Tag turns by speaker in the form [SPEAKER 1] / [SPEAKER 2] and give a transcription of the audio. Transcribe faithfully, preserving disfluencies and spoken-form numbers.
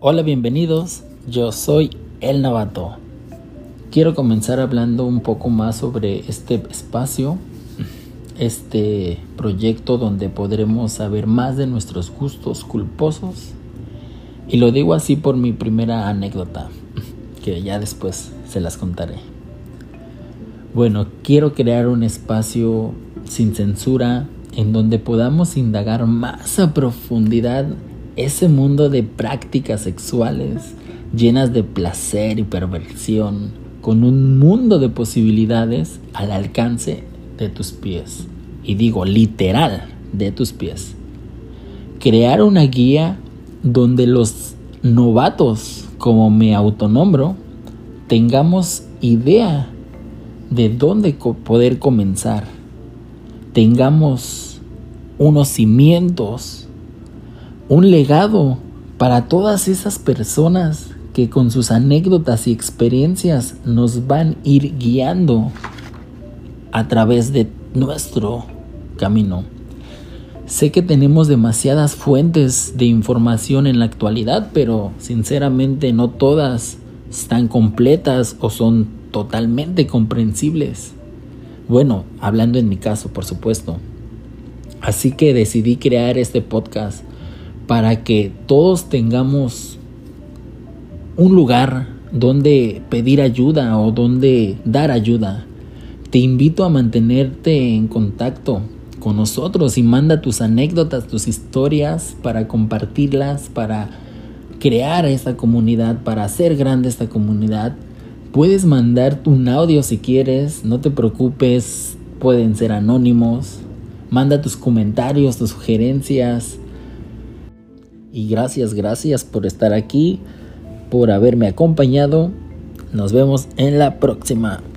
[SPEAKER 1] Hola, bienvenidos, yo soy El Novato. Quiero comenzar hablando un poco más sobre este espacio, este proyecto donde podremos saber más de nuestros gustos culposos. Y lo digo así por mi primera anécdota, que ya después se las contaré. Bueno, quiero crear un espacio sin censura en donde podamos indagar más a profundidad ese mundo de prácticas sexuales llenas de placer y perversión, con un mundo de posibilidades al alcance de tus pies. Y digo literal, de tus pies. Crear una guía donde los novatos, como me autonombro, tengamos idea de dónde co- poder comenzar. Tengamos unos cimientos, un legado para todas esas personas que con sus anécdotas y experiencias nos van a ir guiando a través de nuestro camino. Sé que tenemos demasiadas fuentes de información en la actualidad, pero sinceramente no todas están completas o son totalmente comprensibles. Bueno, hablando en mi caso, por supuesto. Así que decidí crear este podcast para que todos tengamos un lugar donde pedir ayuda o donde dar ayuda. Te invito a mantenerte en contacto con nosotros y manda tus anécdotas, tus historias para compartirlas, para crear esta comunidad, para hacer grande esta comunidad. Puedes mandar un audio si quieres, no te preocupes, pueden ser anónimos. Manda tus comentarios, tus sugerencias. Y gracias, gracias por estar aquí, por haberme acompañado. Nos vemos en la próxima.